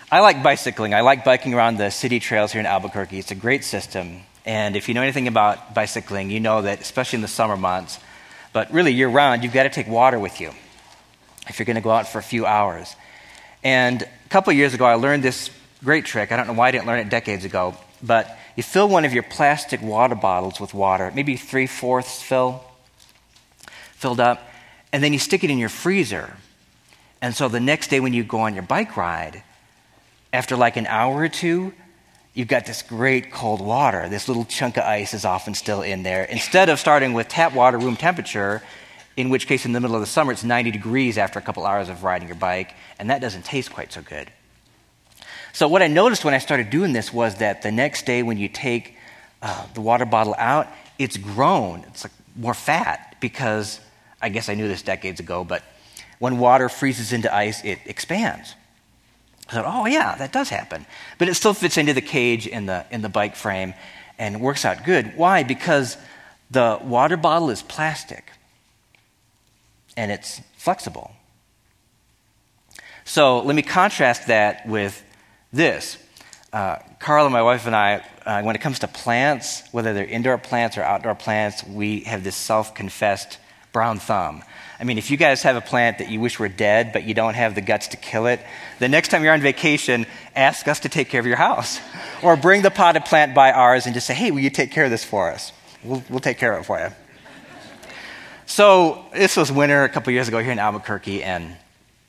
I like bicycling. I like biking around the city trails here in Albuquerque. It's a great system. And if you know anything about bicycling, you know that, especially in the summer months, but really year-round, you've got to take water with you if you're going to go out for a few hours. And a couple of years ago, I learned this great trick. I don't know why I didn't learn it decades ago, but you fill one of your plastic water bottles with water, maybe 3/4 filled up, and then you stick it in your freezer. And so the next day when you go on your bike ride, after like an hour or two, you've got this great cold water. This little chunk of ice is often still in there. Instead of starting with tap water, room temperature, in which case in the middle of the summer it's 90 degrees after a couple hours of riding your bike, and that doesn't taste quite so good. So what I noticed when I started doing this was that the next day when you take the water bottle out, it's grown. It's like more fat because, I guess I knew this decades ago, but when water freezes into ice, it expands. I thought, oh yeah, that does happen. But it still fits into the cage in the bike frame and works out good. Why? Because the water bottle is plastic and it's flexible. So let me contrast that with this. Carla, my wife, and I, when it comes to plants, whether they're indoor plants or outdoor plants, we have this self-confessed brown thumb. I mean, if you guys have a plant that you wish were dead, but you don't have the guts to kill it, the next time you're on vacation, ask us to take care of your house. Or bring the potted plant by ours and just say, hey, will you take care of this for us? We'll take care of it for you. So this was winter a couple years ago here in Albuquerque, and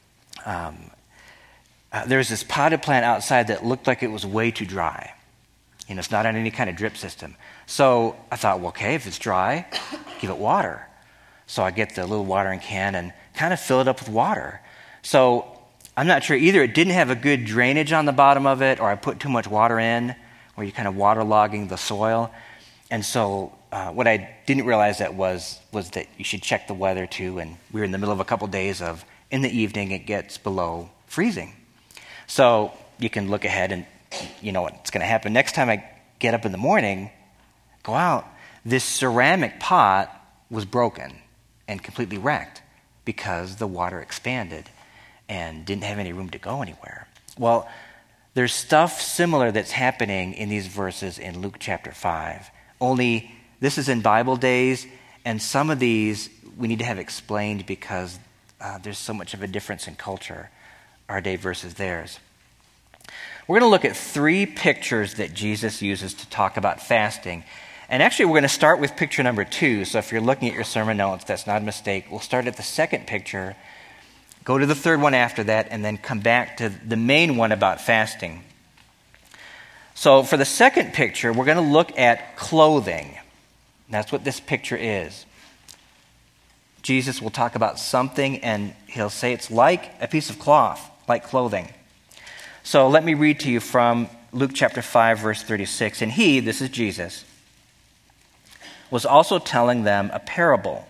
there was this potted plant outside that looked like it was way too dry. You know, it's not on any kind of drip system. So I thought, well, okay, if it's dry, give it water. So I get the little watering can and kind of fill it up with water. So I'm not sure, either it didn't have a good drainage on the bottom of it, or I put too much water in, where you're kind of waterlogging the soil. And so what I didn't realize that was that you should check the weather too, and we were in the middle of a couple days of, in the evening, it gets below freezing. So you can look ahead and you know what's going to happen. Next time I get up in the morning, go out, this ceramic pot was broken and completely wrecked because the water expanded and didn't have any room to go anywhere. Well, there's stuff similar that's happening in these verses in Luke chapter 5. Only this is in Bible days, and some of these we need to have explained because there's so much of a difference in culture, our day versus theirs. We're going to look at 3 pictures that Jesus uses to talk about fasting. And actually, we're going to start with picture number 2. So if you're looking at your sermon notes, that's not a mistake. We'll start at the second picture, go to the third one after that, and then come back to the main one about fasting. So for the second picture, we're going to look at clothing. That's what this picture is. Jesus will talk about something, and he'll say it's like a piece of cloth, like clothing. So let me read to you from Luke chapter 5, verse 36. And he, this is Jesus, was also telling them a parable.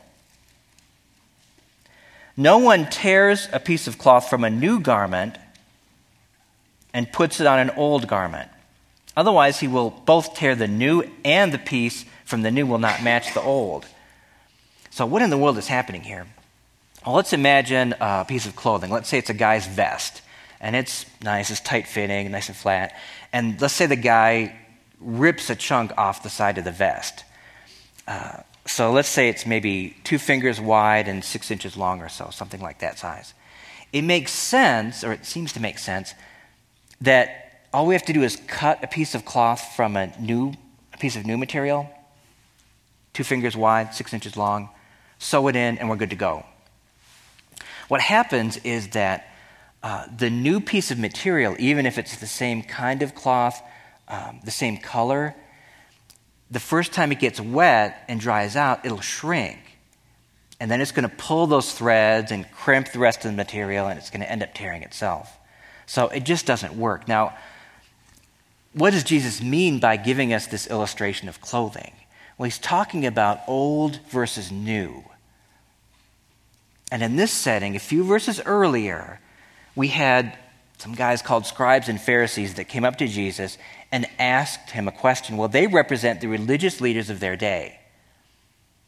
No one tears a piece of cloth from a new garment and puts it on an old garment. Otherwise, he will both tear the new, and the piece from the new will not match the old. So what in the world is happening here? Well, let's imagine a piece of clothing. Let's say it's a guy's vest, and it's nice, it's tight-fitting, nice and flat. And let's say the guy rips a chunk off the side of the vest. So let's say it's maybe 2 fingers wide and 6 inches long or so, something like that size. It makes sense, or it seems to make sense, that all we have to do is cut a piece of cloth from a piece of new material, 2 fingers wide, 6 inches long, sew it in, and we're good to go. What happens is that the new piece of material, even if it's the same kind of cloth, the same color, the first time it gets wet and dries out, it'll shrink. And then it's going to pull those threads and crimp the rest of the material, and it's going to end up tearing itself. So it just doesn't work. Now, what does Jesus mean by giving us this illustration of clothing? Well, he's talking about old versus new. And in this setting, a few verses earlier, we had some guys called scribes and Pharisees that came up to Jesus and asked him a question. Well, they represent the religious leaders of their day.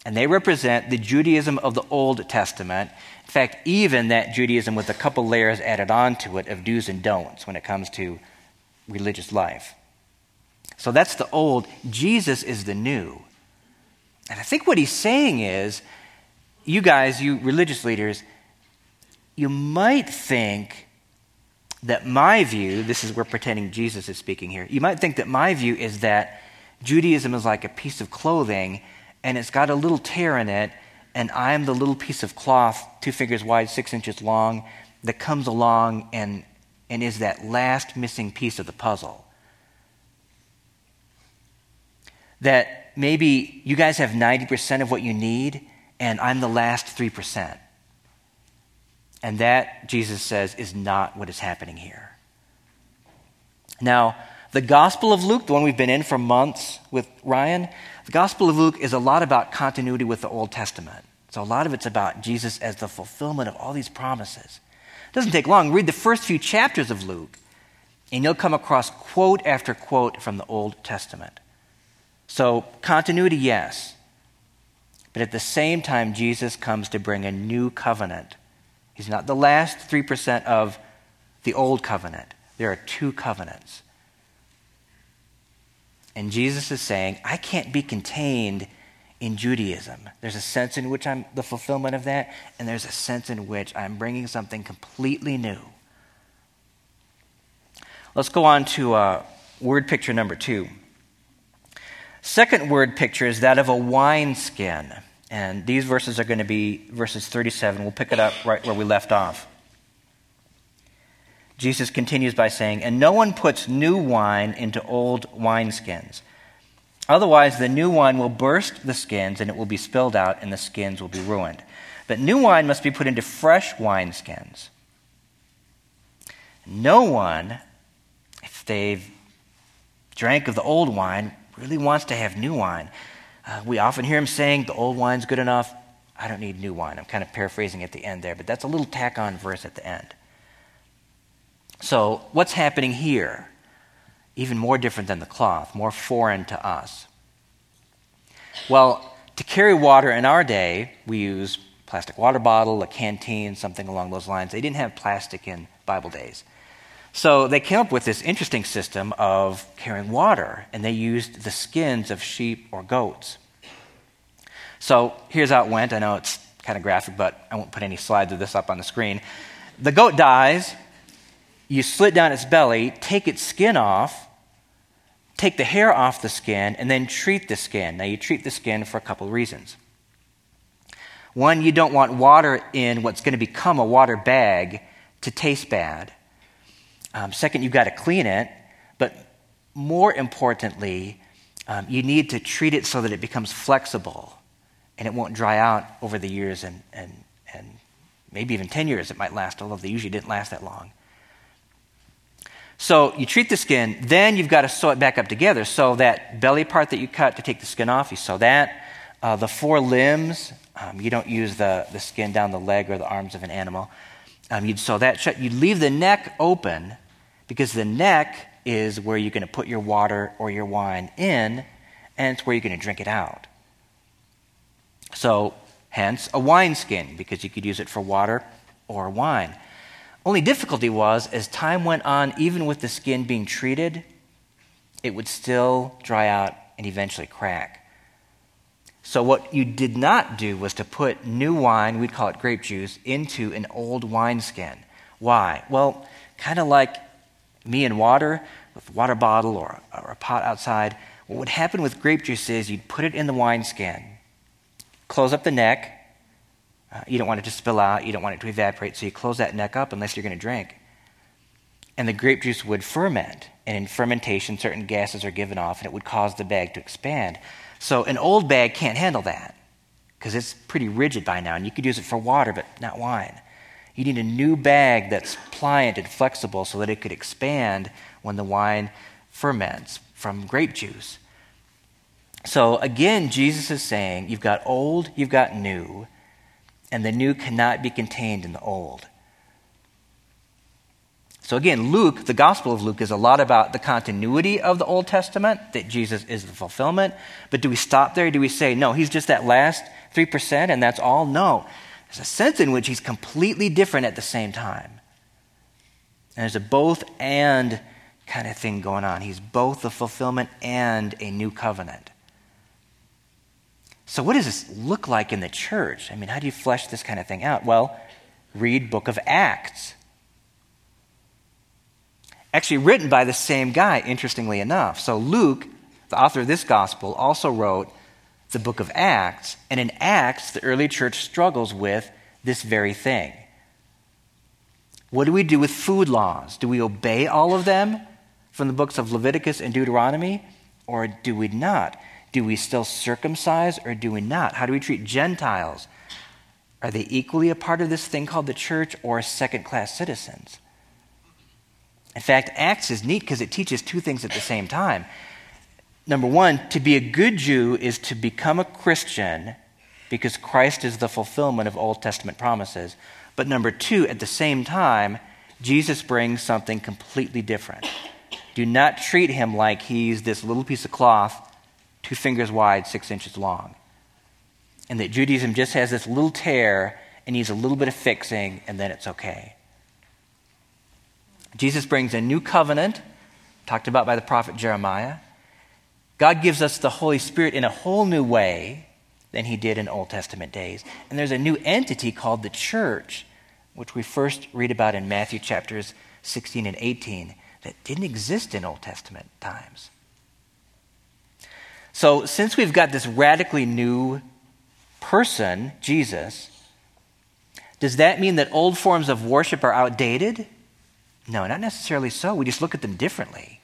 And they represent the Judaism of the Old Testament. In fact, even that Judaism with a couple layers added onto it of do's and don'ts when it comes to religious life. So that's the old. Jesus is the new. And I think what he's saying is, you guys, you religious leaders, you might think that my view, this is we're pretending Jesus is speaking here, you might think that my view is that Judaism is like a piece of clothing and it's got a little tear in it, and I'm the little piece of cloth 2 fingers wide, 6 inches long, that comes along and is that last missing piece of the puzzle. That maybe you guys have 90% of what you need, and I'm the last 3%. And that, Jesus says, is not what is happening here. Now, the Gospel of Luke, the one we've been in for months with Ryan, the Gospel of Luke is a lot about continuity with the Old Testament. So a lot of it's about Jesus as the fulfillment of all these promises. It doesn't take long. Read the first few chapters of Luke, and you'll come across quote after quote from the Old Testament. So continuity, yes. But at the same time, Jesus comes to bring a new covenant. He's not the last 3% of the old covenant. There are 2 covenants. And Jesus is saying, I can't be contained in Judaism. There's a sense in which I'm the fulfillment of that, and there's a sense in which I'm bringing something completely new. Let's go on to word picture number 2. Second word picture is that of a wineskin. And these verses are going to be verses 37. We'll pick it up right where we left off. Jesus continues by saying, and no one puts new wine into old wineskins. Otherwise, the new wine will burst the skins, and it will be spilled out, and the skins will be ruined. But new wine must be put into fresh wineskins. No one, if they've drank of the old wine, really wants to have new wine. We often hear him saying, the old wine's good enough. I don't need new wine. I'm kind of paraphrasing at the end there, but that's a little tack-on verse at the end. So what's happening here? Even more different than the cloth, more foreign to us. Well, to carry water in our day, we use plastic water bottle, a canteen, something along those lines. They didn't have plastic in Bible days. So they came up with this interesting system of carrying water, and they used the skins of sheep or goats. So here's how it went. I know it's kind of graphic, but I won't put any slides of this up on the screen. The goat dies. You slit down its belly, take its skin off, take the hair off the skin, and then treat the skin. Now, you treat the skin for a couple of reasons. One, you don't want water in what's going to become a water bag to taste bad. Second, you've got to clean it. But more importantly, you need to treat it so that it becomes flexible and it won't dry out over the years and maybe even 10 years it might last, although they usually didn't last that long. So you treat the skin, then you've got to sew it back up together. So that belly part that you cut to take the skin off, you sew that. The 4 limbs, you don't use the skin down the leg or the arms of an animal. You'd sew that shut. You'd leave the neck open because the neck is where you're going to put your water or your wine in, and it's where you're going to drink it out. So hence a wineskin, because you could use it for water or wine. Only difficulty was, as time went on, even with the skin being treated, it would still dry out and eventually crack. So what you did not do was to put new wine, we'd call it grape juice, into an old wineskin. Why? Well, kind of like me and water, with a water bottle or a pot outside, what would happen with grape juice is you'd put it in the wineskin, close up the neck. You don't want it to spill out. You don't want it to evaporate. So you close that neck up unless you're going to drink. And the grape juice would ferment. And in fermentation, certain gases are given off, and it would cause the bag to expand. So an old bag can't handle that because it's pretty rigid by now. And you could use it for water, but not wine. You need a new bag that's pliant and flexible so that it could expand when the wine ferments from grape juice. So again, Jesus is saying, you've got old, you've got new, and the new cannot be contained in the old. So again, Luke, the Gospel of Luke, is a lot about the continuity of the Old Testament, that Jesus is the fulfillment. But do we stop there? Do we say, no, he's just that last 3% and that's all? No. There's a sense in which he's completely different at the same time. And there's a both and kind of thing going on. He's both the fulfillment and a new covenant. So what does this look like in the church? I mean, how do you flesh this kind of thing out? Well, read Book of Acts. Actually written by the same guy, interestingly enough. So Luke, the author of this gospel, also wrote the book of Acts. And in Acts, the early church struggles with this very thing. What do we do with food laws? Do we obey all of them from the books of Leviticus and Deuteronomy? Or do we not? Do we still circumcise or do we not? How do we treat Gentiles? Are they equally a part of this thing called the church or second-class citizens? In fact, Acts is neat because it teaches two things at the same time. Number one, to be a good Jew is to become a Christian because Christ is the fulfillment of Old Testament promises. But number two, at the same time, Jesus brings something completely different. Do not treat him like he's this little piece of cloth, 2 fingers wide, 6 inches long. And that Judaism just has this little tear and needs a little bit of fixing, and then it's okay. Jesus brings a new covenant, talked about by the prophet Jeremiah. God gives us the Holy Spirit in a whole new way than he did in Old Testament days. And there's a new entity called the church, which we first read about in Matthew chapters 16 and 18, that didn't exist in Old Testament times. So since we've got this radically new person, Jesus, does that mean that old forms of worship are outdated? No, not necessarily so. We just look at them differently.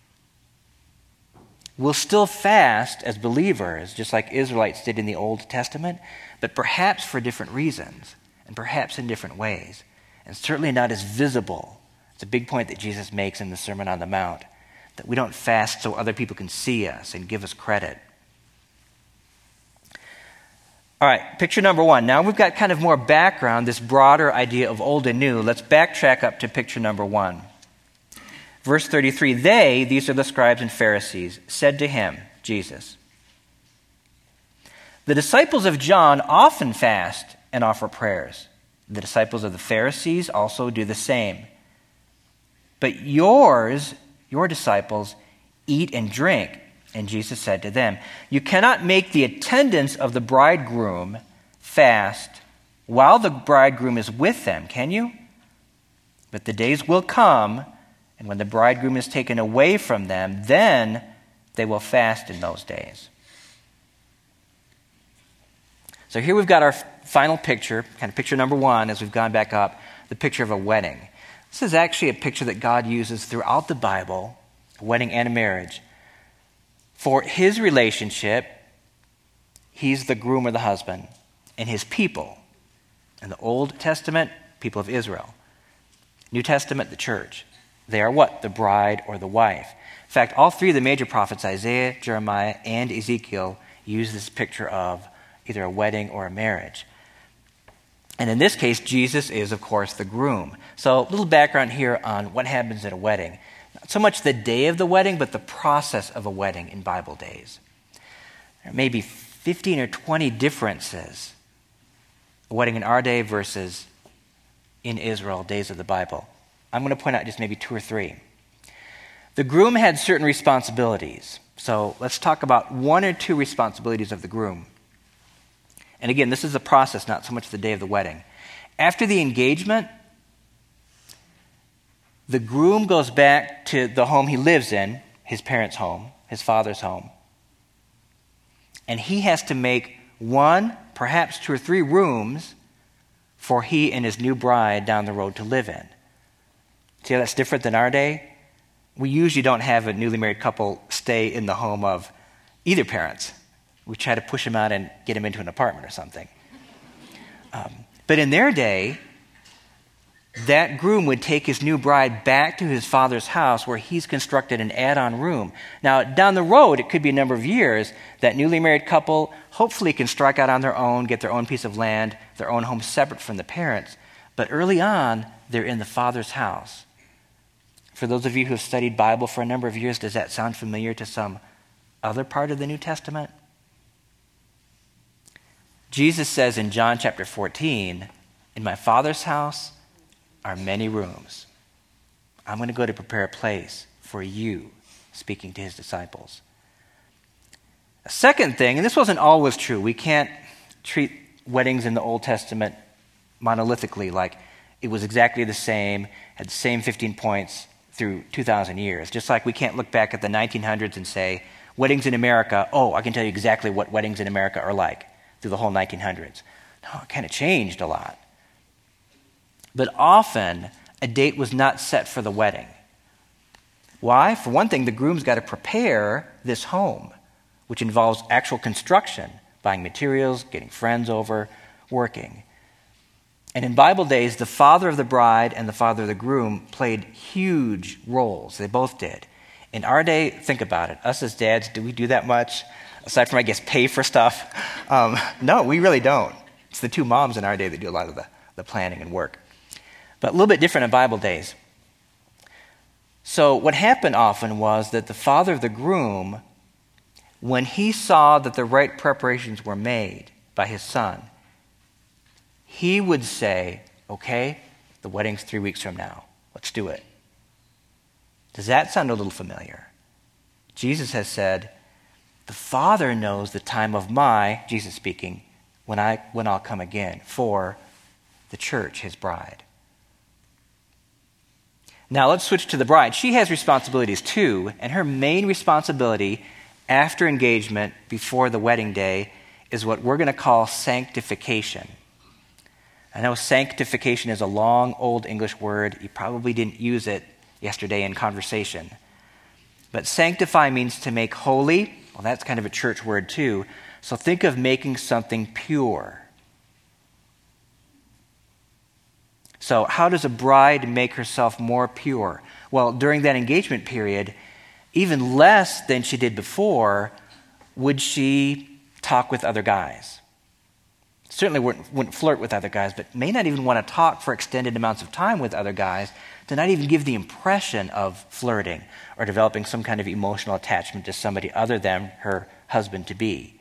We'll still fast as believers, just like Israelites did in the Old Testament, but perhaps for different reasons, and perhaps in different ways, and certainly not as visible. It's a big point that Jesus makes in the Sermon on the Mount, that we don't fast so other people can see us and give us credit. All right, picture number one. Now we've got kind of more background, this broader idea of old and new. Let's backtrack up to picture number one. Verse 33, they, these are the scribes and Pharisees, said to him, Jesus, the disciples of John often fast and offer prayers. The disciples of the Pharisees also do the same. But your disciples eat and drink. And Jesus said to them, you cannot make the attendants of the bridegroom fast while the bridegroom is with them, can you? But the days will come, and when the bridegroom is taken away from them, then they will fast in those days. So here we've got our final picture, kind of picture number one as we've gone back up, the picture of a wedding. This is actually a picture that God uses throughout the Bible, a wedding and a marriage. For his relationship, he's the groom or the husband, and his people. In the Old Testament, people of Israel. New Testament, the church. They are what? The bride or the wife. In fact, all three of the major prophets, Isaiah, Jeremiah, and Ezekiel, use this picture of either a wedding or a marriage. And in this case, Jesus is, of course, the groom. So a little background here on what happens at a wedding. Not so much the day of the wedding, but the process of a wedding in Bible days. There may be 15 or 20 differences. A wedding in our day versus in Israel, days of the Bible. I'm going to point out just maybe 2 or 3. The groom had certain responsibilities. So let's talk about 1 or 2 responsibilities of the groom. And again, this is a process, not so much the day of the wedding. After the engagement, the groom goes back to the home he lives in, his parents' home, his father's home. And he has to make 1, perhaps 2 or 3 rooms for he and his new bride down the road to live in. See how that's different than our day? We usually don't have a newly married couple stay in the home of either parents. We try to push them out and get them into an apartment or something. But in their day, that groom would take his new bride back to his father's house where he's constructed an add-on room. Now, down the road, it could be a number of years, that newly married couple hopefully can strike out on their own, get their own piece of land, their own home separate from the parents. But early on, they're in the father's house For those of you who have studied Bible for a number of years, does that sound familiar to some other part of the New Testament? Jesus says in John chapter 14, "In my Father's house are many rooms. I'm going to go to prepare a place for you," speaking to his disciples. A second thing, and this wasn't always true, we can't treat weddings in the Old Testament monolithically, like it was exactly the same, had the same 15 points through 2,000 years. Just like we can't look back at the 1900s and say, weddings in America, oh, I can tell you exactly what weddings in America are like through the whole 1900s. No, it kind of changed a lot. But often, a date was not set for the wedding. Why? For one thing, the groom's got to prepare this home, which involves actual construction, buying materials, getting friends over, working. And in Bible days, the father of the bride and the father of the groom played huge roles. They both did. In our day, think about it. Us as dads, do we do that much? Aside from, I guess, pay for stuff? No, we really don't. It's the two moms in our day that do a lot of the planning and work. But a little bit different in Bible days. So what happened often was that the father of the groom, when he saw that the right preparations were made by his son, he would say, okay, the wedding's 3 weeks from now. Let's do it. Does that sound a little familiar? Jesus has said, the Father knows the time of my, Jesus speaking, when I'll come again for the church, his bride. Now let's switch to the bride. She has responsibilities too, and her main responsibility after engagement, before the wedding day, is what we're going to call sanctification. I know sanctification is a long, old English word. You probably didn't use it yesterday in conversation. But sanctify means to make holy. Well, that's kind of a church word too. So think of making something pure. So how does a bride make herself more pure? Well, during that engagement period, even less than she did before, would she talk with other guys. Certainly wouldn't flirt with other guys, but may not even want to talk for extended amounts of time with other guys, to not even give the impression of flirting or developing some kind of emotional attachment to somebody other than her husband-to-be.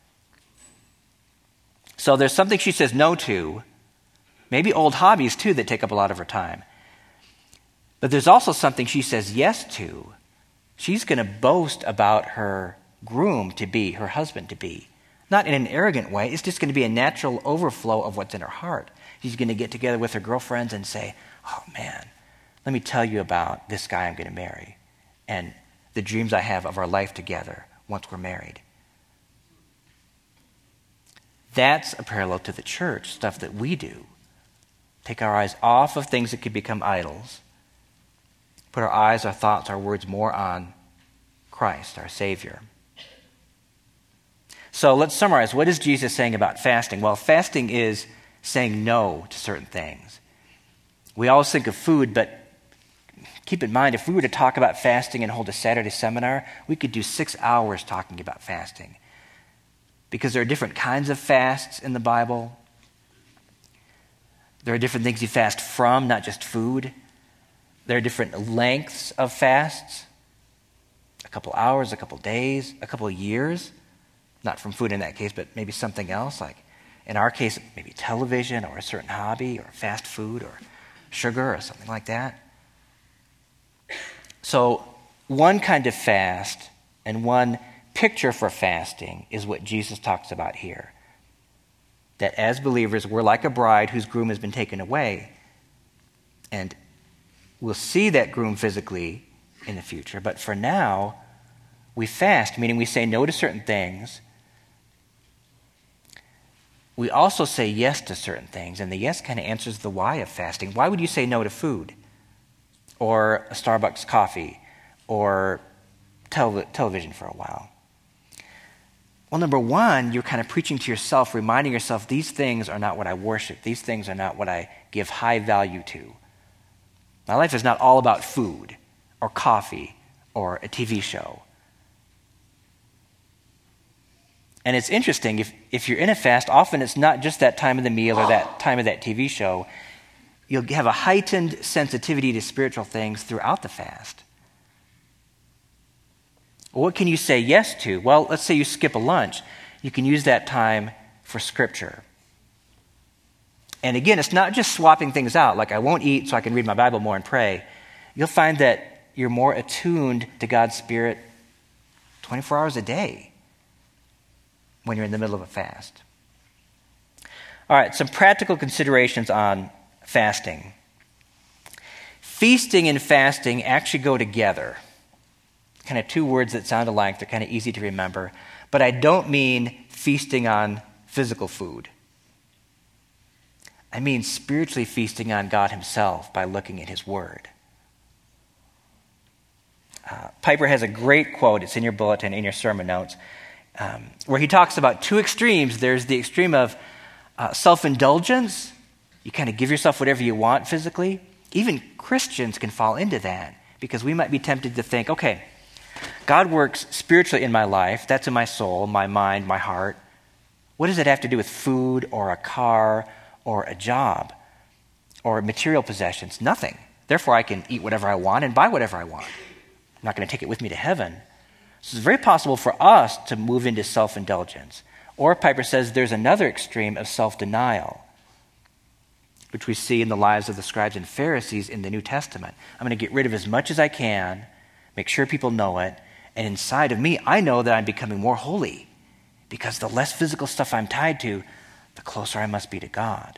So there's something she says no to, maybe old hobbies too that take up a lot of her time. But there's also something she says yes to. She's going to boast about her groom-to-be, her husband-to-be. Not in an arrogant way. It's just going to be a natural overflow of what's in her heart. She's going to get together with her girlfriends and say, oh man, let me tell you about this guy I'm going to marry and the dreams I have of our life together once we're married. That's a parallel to the church, stuff that we do. Take our eyes off of things that could become idols. Put our eyes, our thoughts, our words more on Christ, our Savior. So let's summarize. What is Jesus saying about fasting? Well, fasting is saying no to certain things. We always think of food, but keep in mind, if we were to talk about fasting and hold a Saturday seminar, we could do 6 hours talking about fasting. Because there are different kinds of fasts in the Bible. There are different things you fast from, not just food. There are different lengths of fasts. A couple hours, a couple days, a couple years. Not from food in that case, but maybe something else, like in our case, maybe television or a certain hobby or fast food or sugar or something like that. So one kind of fast and one picture for fasting is what Jesus talks about here. That as believers, we're like a bride whose groom has been taken away. And we'll see that groom physically in the future. But for now, we fast, meaning we say no to certain things. We also say yes to certain things, and the yes kind of answers the why of fasting. Why would you say no to food? Or a Starbucks coffee? Or television for a while? Well, number one, you're kind of preaching to yourself, reminding yourself, these things are not what I worship. These things are not what I give high value to. My life is not all about food or coffee or a TV show. And it's interesting, if you're in a fast, often it's not just that time of the meal or that time of that TV show. you'll have a heightened sensitivity to spiritual things throughout the fast. What can you say yes to? Well, let's say you skip a lunch. You can use that time for Scripture. And again, it's not just swapping things out, like I won't eat so I can read my Bible more and pray. You'll find that you're more attuned to God's Spirit 24 hours a day when you're in the middle of a fast. All right, some practical considerations on fasting. Feasting and fasting actually go together. Kind of two words that sound alike. They're kind of easy to remember. But I don't mean feasting on physical food. I mean spiritually feasting on God himself by looking at his word. Piper has a great quote. It's in your bulletin, in your sermon notes, where he talks about two extremes. There's the extreme of self-indulgence. You kind of give yourself whatever you want physically. Even Christians can fall into that because we might be tempted to think, okay, God works spiritually in my life. That's in my soul, my mind, my heart. What does it have to do with food or a car or a job or material possessions? Nothing. Therefore, I can eat whatever I want and buy whatever I want. I'm not going to take it with me to heaven. So it's very possible for us to move into self-indulgence. Or Piper says there's another extreme of self-denial, which we see in the lives of the scribes and Pharisees in the New Testament. I'm going to get rid of as much as I can, make sure people know it, and inside of me, I know that I'm becoming more holy because the less physical stuff I'm tied to, the closer I must be to God.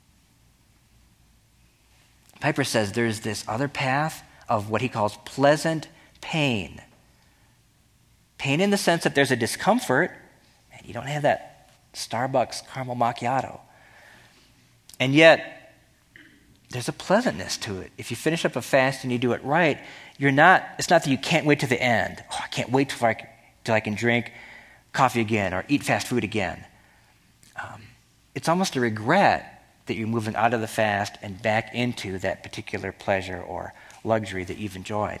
Piper says there's this other path of what he calls pleasant pain. Pain in the sense that there's a discomfort, and you don't have that Starbucks caramel macchiato. And yet, there's a pleasantness to it. If you finish up a fast and you do it right, it's not that you can't wait to the end. Oh, I can't wait till I can drink coffee again or eat fast food again. It's almost a regret that you're moving out of the fast and back into that particular pleasure or luxury that you've enjoyed.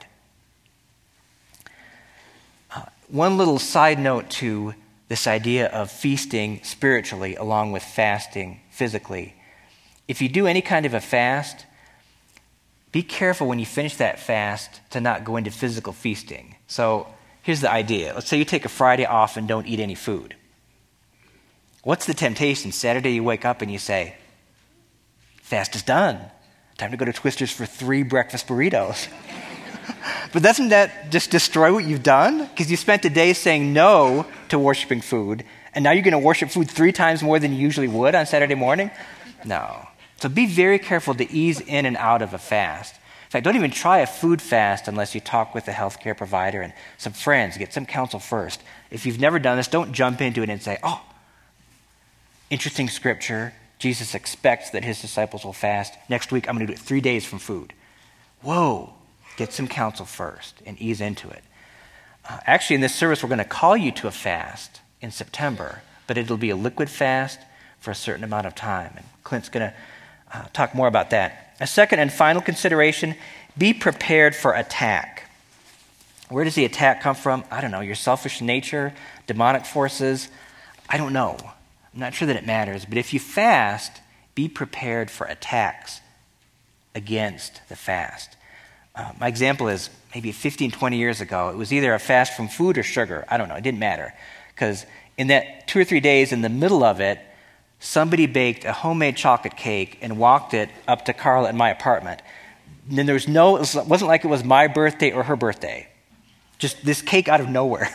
One little side note to this idea of feasting spiritually along with fasting physically. If you do any kind of a fast, be careful when you finish that fast to not go into physical feasting. So here's the idea. Let's say you take a Friday off and don't eat any food. What's the temptation? Saturday you wake up and you say, fast is done. Time to go to Twister's for 3 breakfast burritos. But doesn't that just destroy what you've done? Because you spent a day saying no to worshiping food, and now you're going to worship food 3 times more than you usually would on Saturday morning? No. So be very careful to ease in and out of a fast. In fact, don't even try a food fast unless you talk with a healthcare provider and some friends. Get some counsel first. If you've never done this, don't jump into it and say, oh, interesting scripture. Jesus expects that his disciples will fast. Next week, I'm going to do it 3 days from food. Whoa. Get some counsel first and ease into it. Actually, in this service, we're going to call you to a fast in September, but it'll be a liquid fast for a certain amount of time. And Clint's going to talk more about that. A second and final consideration, be prepared for attack. Where does the attack come from? I don't know. Your selfish nature, demonic forces? I don't know. I'm not sure that it matters. But if you fast, be prepared for attacks against the fast. My example is maybe 15, 20 years ago. It was either a fast from food or sugar. I don't know. It didn't matter. Because in that 2 or 3 days, in the middle of it, somebody baked a homemade chocolate cake and walked it up to Carla in my apartment. And then it wasn't like it was my birthday or her birthday. Just this cake out of nowhere.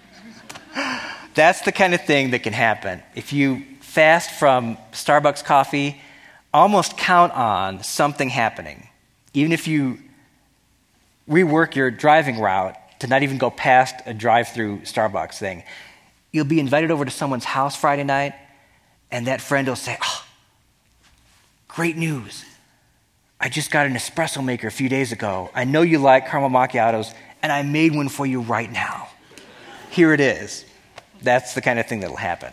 That's the kind of thing that can happen. If you fast from Starbucks coffee, almost count on something happening. Even if you rework your driving route to not even go past a drive-through Starbucks thing, you'll be invited over to someone's house Friday night, and that friend will say, oh, great news. I just got an espresso maker a few days ago. I know you like caramel macchiatos, and I made one for you right now. Here it is. That's the kind of thing that'll happen.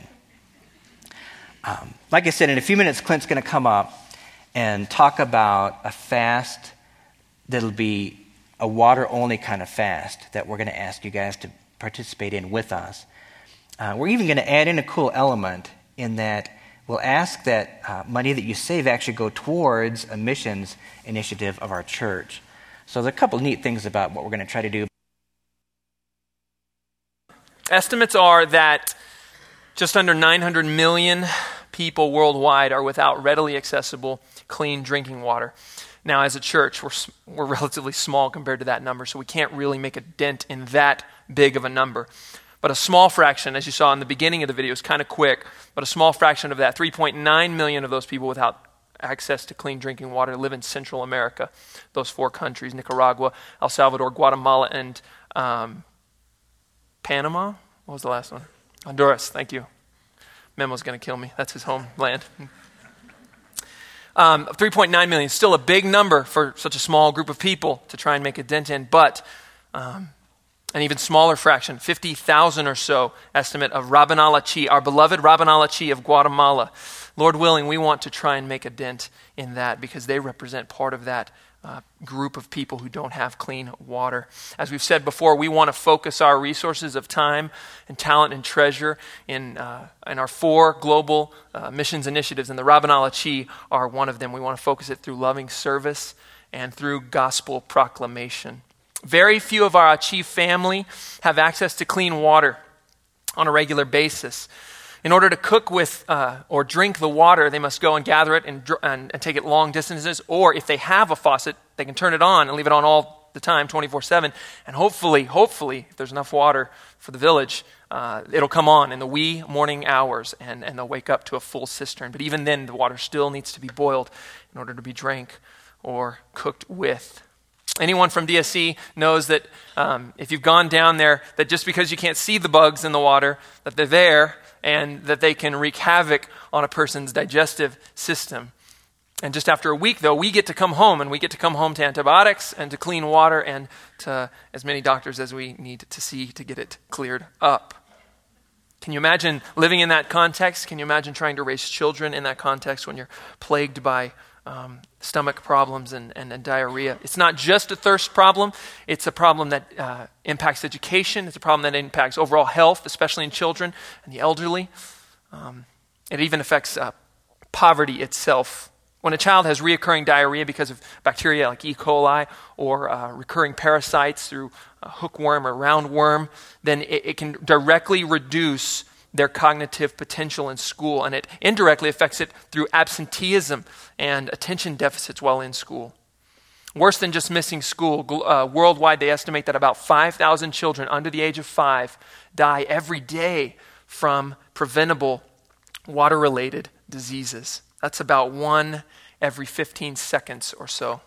Like I said, in a few minutes, Clint's going to come up and talk about a fast that'll be a water-only kind of fast that we're going to ask you guys to participate in with us. We're even going to add in a cool element in that we'll ask that money that you save actually go towards a missions initiative of our church. So there's a couple neat things about what we're going to try to do. Estimates are that just under 900 million people worldwide are without readily accessible, clean drinking water. Now, as a church, we're relatively small compared to that number, so we can't really make a dent in that big of a number. But a small fraction, as you saw in the beginning of the video, is kind of quick, but a small fraction of that, 3.9 million of those people without access to clean drinking water live in Central America. Those 4 countries, Nicaragua, El Salvador, Guatemala, and Panama? What was the last one? Honduras, thank you. Memo's going to kill me. That's his homeland. 3.9 million, still a big number for such a small group of people to try and make a dent in, but an even smaller fraction, 50,000 or so estimate of Rabin Alachi, our beloved Rabin Alachi of Guatemala. Lord willing, we want to try and make a dent in that because they represent part of that group of people who don't have clean water. As we've said before, we want to focus our resources of time and talent and treasure in our 4 global missions initiatives, and the Rabin Alachi are one of them. We want to focus it through loving service and through gospel proclamation. Very few of our Achi family have access to clean water on a regular basis. In order to cook with or drink the water, they must go and gather it and take it long distances. Or if they have a faucet, they can turn it on and leave it on all the time, 24/7. And hopefully, if there's enough water for the village, it'll come on in the wee morning hours and they'll wake up to a full cistern. But even then, the water still needs to be boiled in order to be drank or cooked with. Anyone from DSC knows that if you've gone down there, that just because you can't see the bugs in the water, that they're there, and that they can wreak havoc on a person's digestive system. And just after a week, though, we get to come home, and we get to come home to antibiotics and to clean water and to as many doctors as we need to see to get it cleared up. Can you imagine living in that context? Can you imagine trying to raise children in that context when you're plagued by stomach problems and diarrhea? It's not just a thirst problem. It's a problem that impacts education. It's a problem that impacts overall health, especially in children and the elderly. It even affects poverty itself. When a child has reoccurring diarrhea because of bacteria like E. coli or recurring parasites through hookworm or roundworm, then it can directly reduce their cognitive potential in school, and it indirectly affects it through absenteeism and attention deficits while in school. Worse than just missing school, worldwide they estimate that about 5,000 children under the age of 5 die every day from preventable water-related diseases. That's about 1 every 15 seconds or so.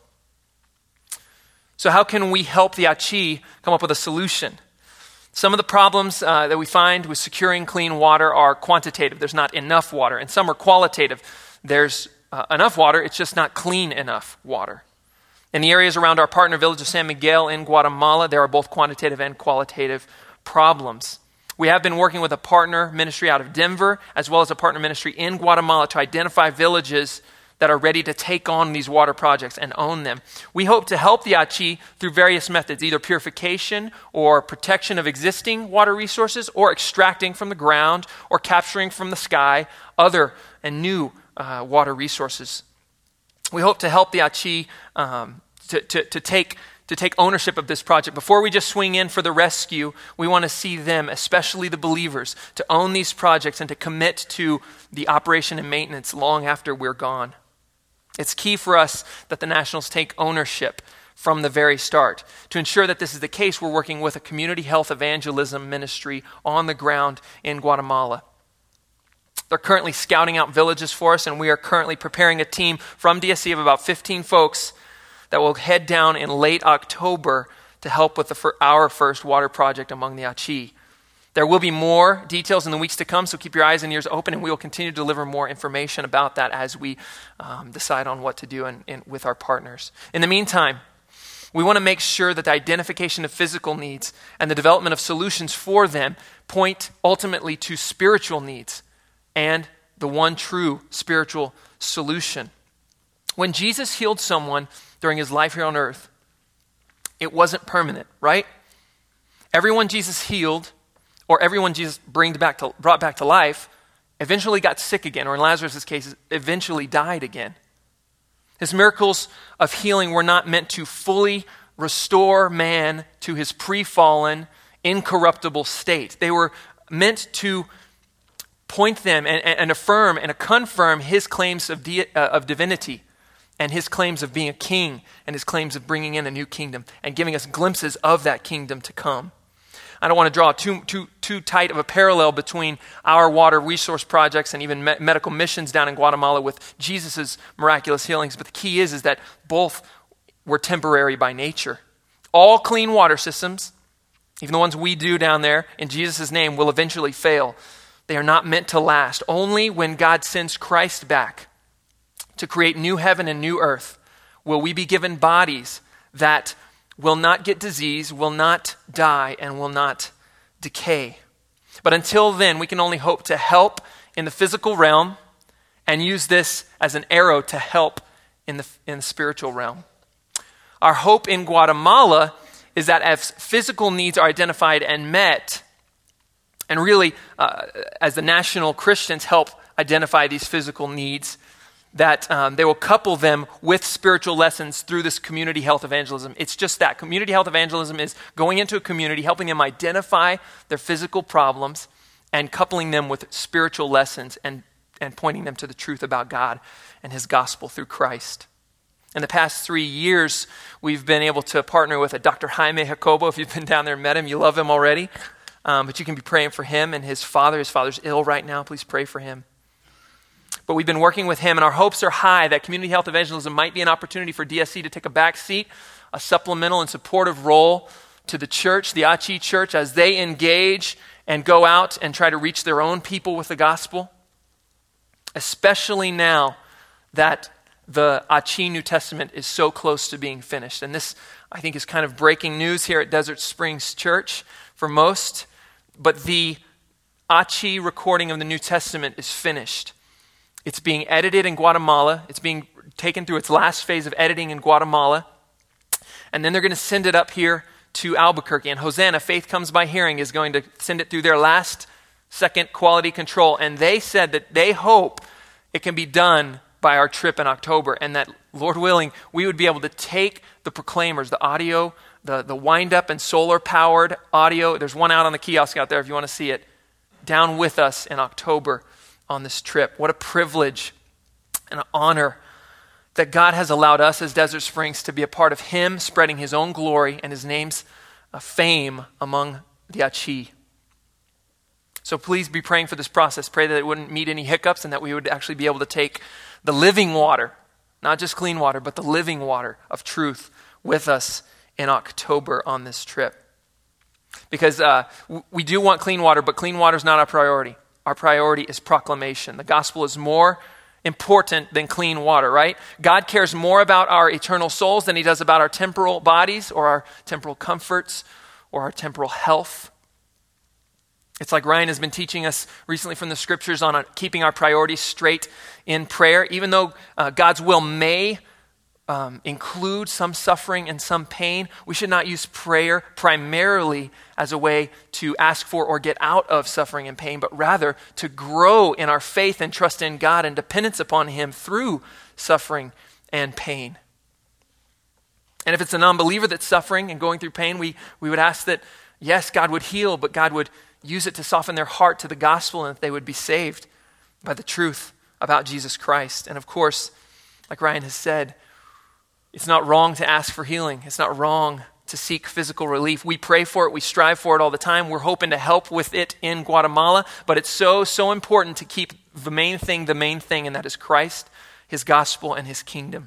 So how can we help the Achi come up with a solution? Some of the problems that we find with securing clean water are quantitative. There's not enough water. And some are qualitative. There's enough water, it's just not clean enough water. In the areas around our partner village of San Miguel in Guatemala, there are both quantitative and qualitative problems. We have been working with a partner ministry out of Denver, as well as a partner ministry in Guatemala to identify villages that are ready to take on these water projects and own them. We hope to help the Achi through various methods, either purification or protection of existing water resources, or extracting from the ground or capturing from the sky other and new water resources. We hope to help the Achi to take ownership of this project. Before we just swing in for the rescue, we want to see them, especially the believers, to own these projects and to commit to the operation and maintenance long after we're gone. It's key for us that the Nationals take ownership from the very start. To ensure that this is the case, we're working with a community health evangelism ministry on the ground in Guatemala. They're currently scouting out villages for us, and we are currently preparing a team from DSC of about 15 folks that will head down in late October to help with our first water project among the Achi. There will be more details in the weeks to come, so keep your eyes and ears open, and we will continue to deliver more information about that as we decide on what to do with our partners. In the meantime, we want to make sure that the identification of physical needs and the development of solutions for them point ultimately to spiritual needs and the one true spiritual solution. When Jesus healed someone during his life here on earth, it wasn't permanent, right? Everyone Jesus healed, or everyone Jesus brought back to life, eventually got sick again, or in Lazarus' case, eventually died again. His miracles of healing were not meant to fully restore man to his pre-fallen, incorruptible state. They were meant to point them and affirm and confirm his claims of divinity and his claims of being a king and his claims of bringing in a new kingdom and giving us glimpses of that kingdom to come. I don't want to draw too tight of a parallel between our water resource projects and even medical missions down in Guatemala with Jesus' miraculous healings, but the key is that both were temporary by nature. All clean water systems, even the ones we do down there in Jesus' name, will eventually fail. They are not meant to last. Only when God sends Christ back to create new heaven and new earth will we be given bodies that will not get disease, will not die, and will not decay. But until then, we can only hope to help in the physical realm and use this as an arrow to help in the spiritual realm. Our hope in Guatemala is that as physical needs are identified and met, and really as the national Christians help identify these physical needs, that they will couple them with spiritual lessons through this community health evangelism. It's just that. Community health evangelism is going into a community, helping them identify their physical problems, and coupling them with spiritual lessons and pointing them to the truth about God and his gospel through Christ. In the past 3 years, we've been able to partner with a Dr. Jaime Jacobo. If you've been down there and met him, you love him already. But you can be praying for him and his father. His father's ill right now. Please pray for him. But we've been working with him, and our hopes are high that community health evangelism might be an opportunity for DSC to take a back seat, a supplemental and supportive role to the church, the Achi church, as they engage and go out and try to reach their own people with the gospel, especially now that the Achi New Testament is so close to being finished. And this, I think, is kind of breaking news here at Desert Springs Church for most, but the Achi recording of the New Testament is finished. It's being edited in Guatemala. It's being taken through its last phase of editing in Guatemala. And then they're going to send it up here to Albuquerque. And Hosanna, Faith Comes by Hearing, is going to send it through their last second quality control. And they said that they hope it can be done by our trip in October. And that, Lord willing, we would be able to take the proclaimers, the audio, the wind-up and solar-powered audio. There's one out on the kiosk out there if you want to see it. Down with us in October on this trip. What a privilege and an honor that God has allowed us as Desert Springs to be a part of him spreading his own glory and his name's fame among the Achi. So please be praying for this process. Pray that it wouldn't meet any hiccups and that we would actually be able to take the living water, not just clean water, but the living water of truth with us in October on this trip. Because we do want clean water, but clean water is not our priority. Our priority is proclamation. The gospel is more important than clean water, right? God cares more about our eternal souls than he does about our temporal bodies or our temporal comforts or our temporal health. It's like Ryan has been teaching us recently from the scriptures on keeping our priorities straight in prayer. Even though God's will may include some suffering and some pain, we should not use prayer primarily as a way to ask for or get out of suffering and pain, but rather to grow in our faith and trust in God and dependence upon him through suffering and pain. And if it's a non-believer that's suffering and going through pain, we would ask that, yes, God would heal, but God would use it to soften their heart to the gospel and that they would be saved by the truth about Jesus Christ. And of course, like Ryan has said, it's not wrong to ask for healing. It's not wrong to seek physical relief. We pray for it. We strive for it all the time. We're hoping to help with it in Guatemala, but it's so important to keep the main thing, and that is Christ, his gospel, and his kingdom.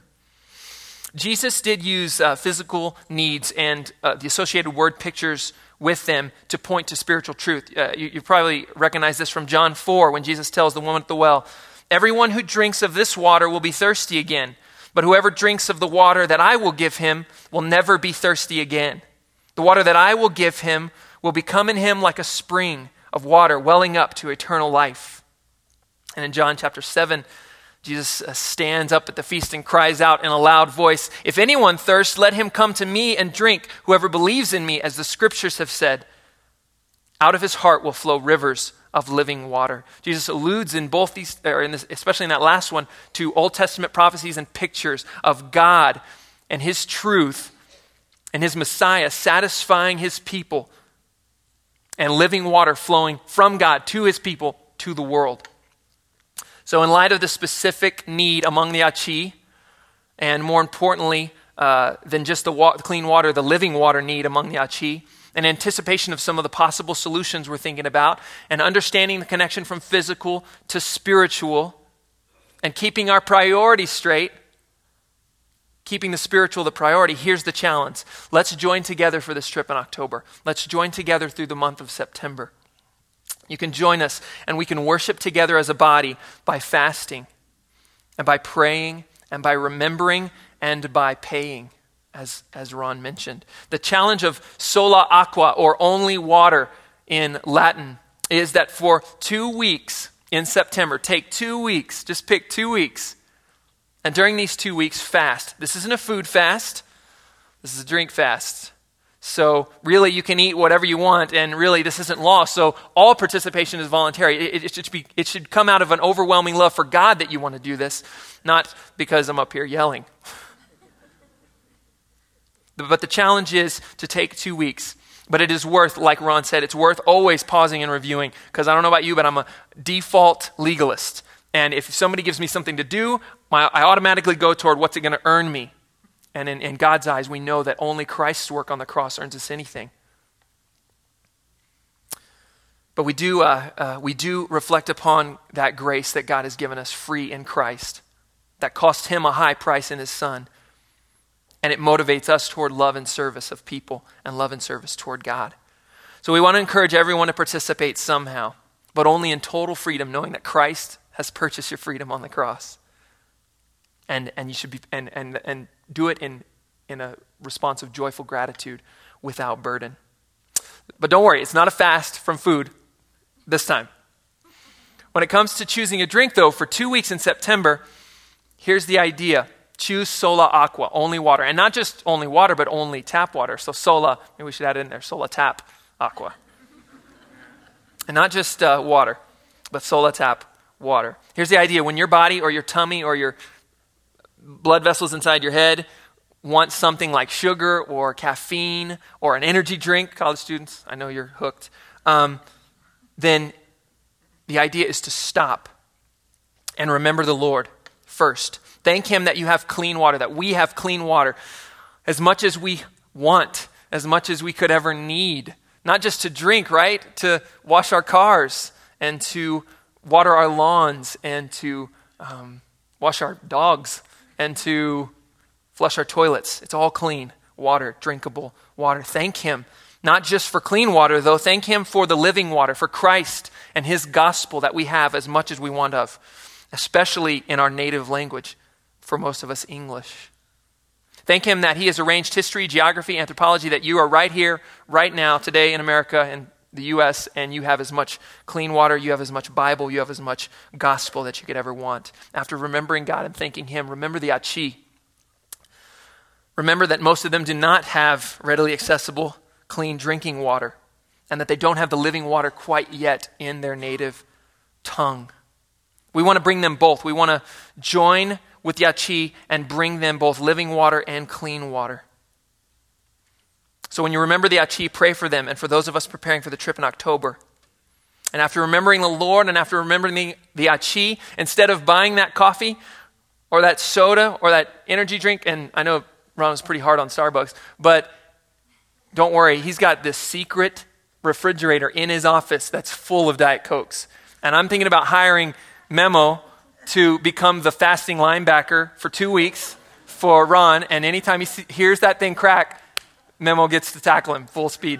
Jesus did use physical needs and the associated word pictures with them to point to spiritual truth. You probably recognize this from John 4 when Jesus tells the woman at the well, "Everyone who drinks of this water will be thirsty again. But whoever drinks of the water that I will give him will never be thirsty again. The water that I will give him will become in him like a spring of water welling up to eternal life." And in John chapter 7, Jesus stands up at the feast and cries out in a loud voice, "If anyone thirsts, let him come to me and drink. Whoever believes in me, as the scriptures have said, out of his heart will flow rivers of living water. Jesus alludes in both these, especially in that last one, to Old Testament prophecies and pictures of God and his truth and his Messiah satisfying his people and living water flowing from God to his people to the world. So in light of the specific need among the Achi, and more importantly than just the clean water, the living water need among the Achi, in anticipation of some of the possible solutions we're thinking about, and understanding the connection from physical to spiritual, and keeping our priorities straight, keeping the spiritual the priority, here's the challenge. Let's join together for this trip in October. Let's join together through the month of September. You can join us, and we can worship together as a body by fasting, and by praying, and by remembering, and by paying, as Ron mentioned. The challenge of sola aqua, or only water in Latin, is that for 2 weeks in September, take 2 weeks, just pick 2 weeks, and during these 2 weeks, fast. This isn't a food fast, this is a drink fast. So really you can eat whatever you want, and really this isn't law, so all participation is voluntary. It should come out of an overwhelming love for God that you want to do this, not because I'm up here yelling. But the challenge is to take 2 weeks. But it is worth, like Ron said, it's worth always pausing and reviewing, because I don't know about you, but I'm a default legalist. And if somebody gives me something to do, I automatically go toward what's it going to earn me. And in God's eyes, we know that only Christ's work on the cross earns us anything. But we do reflect upon that grace that God has given us free in Christ, that cost him a high price in his Son. And it motivates us toward love and service of people and love and service toward God. So we want to encourage everyone to participate somehow, but only in total freedom, knowing that Christ has purchased your freedom on the cross. And you should be and do it in a response of joyful gratitude without burden. But don't worry, it's not a fast from food this time. When it comes to choosing a drink, though, for 2 weeks in September, here's the idea. Choose sola aqua, only water. And not just only water, but only tap water. So sola, maybe we should add it in there, sola tap aqua. And not just water, but sola tap water. Here's the idea. When your body or your tummy or your blood vessels inside your head want something like sugar or caffeine or an energy drink, college students, I know you're hooked, then the idea is to stop and remember the Lord first. Thank him that you have clean water, that we have clean water as much as we want, as much as we could ever need. Not just to drink, right? To wash our cars and to water our lawns and to wash our dogs and to flush our toilets. It's all clean water, drinkable water. Thank him, not just for clean water, though. Thank him for the living water, for Christ and his gospel that we have as much as we want of, especially in our native language. For most of us, English. Thank him that he has arranged history, geography, anthropology, that you are right here, right now, today in America and the U.S., and you have as much clean water, you have as much Bible, you have as much gospel that you could ever want. After remembering God and thanking him, remember the Achi. Remember that most of them do not have readily accessible, clean drinking water, and that they don't have the living water quite yet in their native tongue. We want to bring them both. We want to join with the Achi and bring them both living water and clean water. So when you remember the Achi, pray for them and for those of us preparing for the trip in October. And after remembering the Lord and after remembering the Achi, instead of buying that coffee or that soda or that energy drink, and I know Ron was pretty hard on Starbucks, but don't worry, he's got this secret refrigerator in his office that's full of Diet Cokes. And I'm thinking about hiring Memo to become the fasting linebacker for 2 weeks for Ron, and anytime he hears that thing crack, Memo gets to tackle him full speed.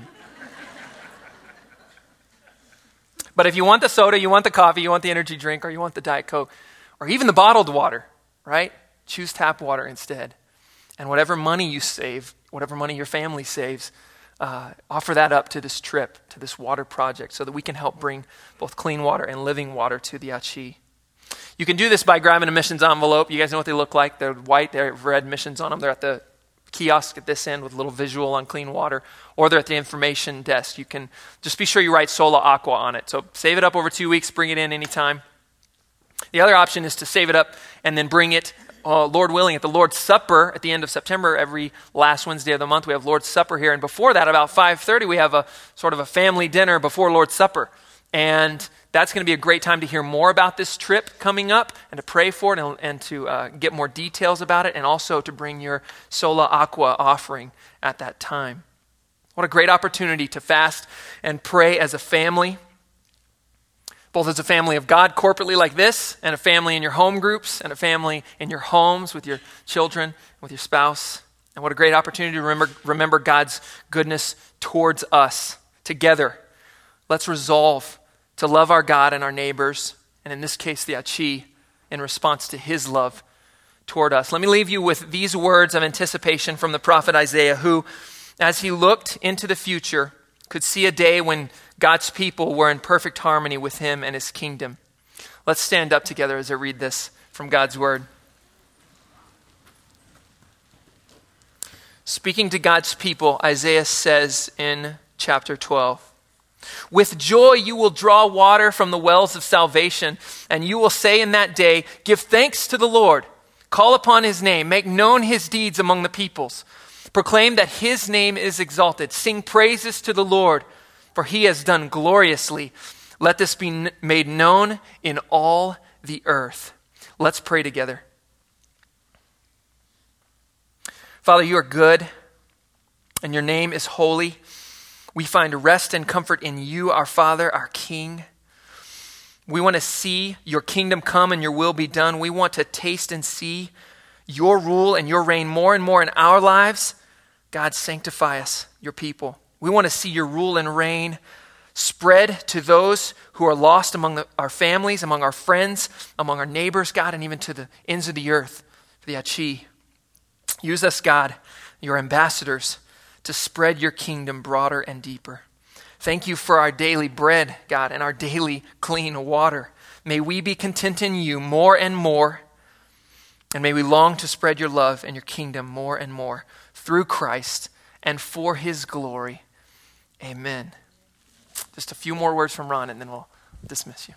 But if you want the soda, you want the coffee, you want the energy drink, or you want the Diet Coke, or even the bottled water, right? Choose tap water instead. And whatever money you save, whatever money your family saves, offer that up to this trip, to this water project, so that we can help bring both clean water and living water to the Achi. You can do this by grabbing a missions envelope. You guys know what they look like. They're white. They have red missions on them. They're at the kiosk at this end with a little visual on clean water, or they're at the information desk. You can just be sure you write Sola Aqua on it. So save it up over 2 weeks, bring it in anytime. The other option is to save it up and then bring it, Lord willing, at the Lord's Supper at the end of September. Every last Wednesday of the month we have Lord's Supper here. And before that, about 5:30, we have a sort of a family dinner before Lord's Supper. And that's going to be a great time to hear more about this trip coming up and to pray for it and to get more details about it, and also to bring your Sola Aqua offering at that time. What a great opportunity to fast and pray as a family, both as a family of God corporately like this, and a family in your home groups, and a family in your homes with your children, with your spouse. And what a great opportunity to remember God's goodness towards us together. Let's resolve to love our God and our neighbors, and in this case, the Achi, in response to his love toward us. Let me leave you with these words of anticipation from the prophet Isaiah, who, as he looked into the future, could see a day when God's people were in perfect harmony with him and his kingdom. Let's stand up together as I read this from God's word. Speaking to God's people, Isaiah says in chapter 12, "With joy you will draw water from the wells of salvation, and you will say in that day, 'Give thanks to the Lord. Call upon his name. Make known his deeds among the peoples. Proclaim that his name is exalted. Sing praises to the Lord, for he has done gloriously. Let this be made known in all the earth.'" Let's pray together. Father, you are good, and your name is holy. We find rest and comfort in you, our Father, our King. We want to see your kingdom come and your will be done. We want to taste and see your rule and your reign more and more in our lives. God, sanctify us, your people. We want to see your rule and reign spread to those who are lost among our families, among our friends, among our neighbors, God, and even to the ends of the earth, for the Achi. Use us, God, your ambassadors, to spread your kingdom broader and deeper. Thank you for our daily bread, God, and our daily clean water. May we be content in you more and more, and may we long to spread your love and your kingdom more and more through Christ and for his glory. Amen. Just a few more words from Ron, and then we'll dismiss you.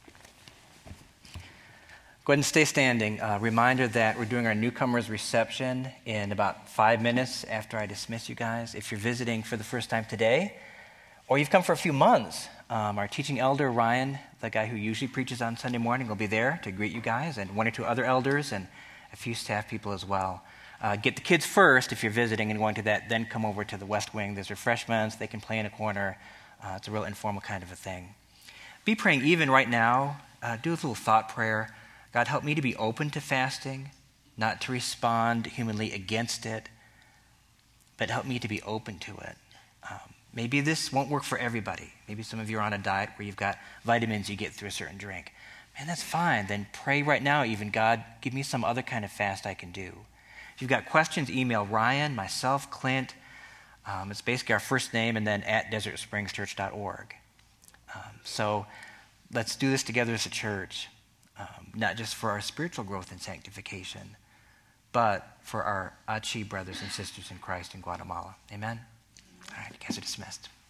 Go ahead and stay standing. Reminder that we're doing our newcomers reception in about 5 minutes after I dismiss you guys. If you're visiting for the first time today, or you've come for a few months, our teaching elder, Ryan, the guy who usually preaches on Sunday morning, will be there to greet you guys, and 1 or 2 other elders and a few staff people as well. Get the kids first if you're visiting and going to that, then come over to the West Wing. There's refreshments. They can play in a corner. It's a real informal kind of a thing. Be praying even right now. Do a little thought prayer. God, help me to be open to fasting, not to respond humanly against it, but help me to be open to it. Maybe this won't work for everybody. Maybe some of you are on a diet where you've got vitamins you get through a certain drink. Man, that's fine. Then pray right now even, God, give me some other kind of fast I can do. If you've got questions, email Ryan, myself, Clint. It's basically our first name and then at desertsprings.org. So let's do this together as a church. Not just for our spiritual growth and sanctification, but for our Achi brothers and sisters in Christ in Guatemala. Amen? All right, you guys are dismissed.